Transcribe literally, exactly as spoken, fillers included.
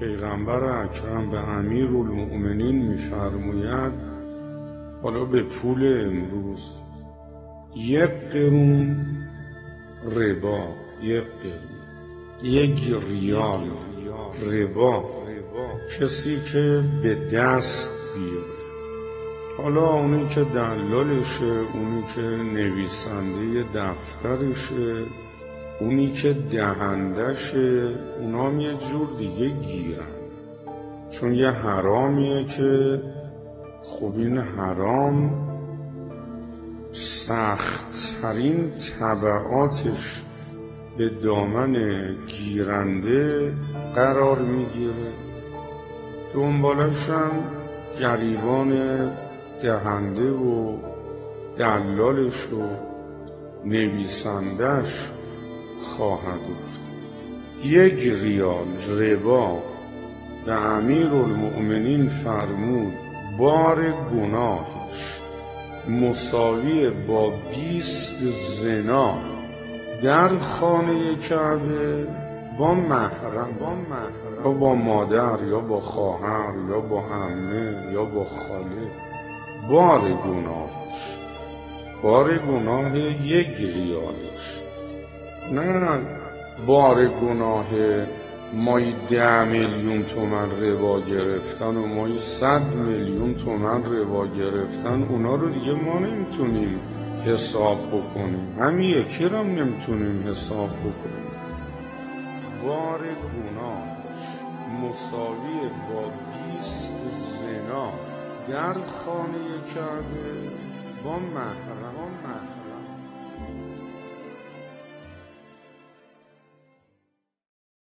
پیغمبر اکرم به امیرالمؤمنین می‌فرماید حالا به پول امروز یک قرون ربا، یک قرون، یک ریال ربا، کسی که به دست بیاره، حالا اونی که دلالشه، اونی که نویسنده دفترشه، اونی که دهندشه، اونام یه جور دیگه گیرن، چون یه حرامیه که خب این حرام سخت‌ترین تبعاتش به دامن گیرنده قرار میگیره، دنبالش هم گریبان دهنده و دلالش و نویسندش خواهد بود. یک ریال ربا به امیرالمؤمنین فرمود بار گناهش مساوی با بیست زنا در خانه کعبه با محرم، با محرم یا با مادر یا با خواهر یا با عمه یا با خاله. بار گناهش، بار گناه یک ریالش، نه بار گناه مایی ده میلیون تومن ربا گرفتن و مایی صد میلیون تومن ربا گرفتن. اونا رو دیگه ما نمیتونیم حساب بکنیم، همین یکی رو نمیتونیم حساب بکنیم. بار گناهش مساوی با بیست زنا در خانه کعبه با محرم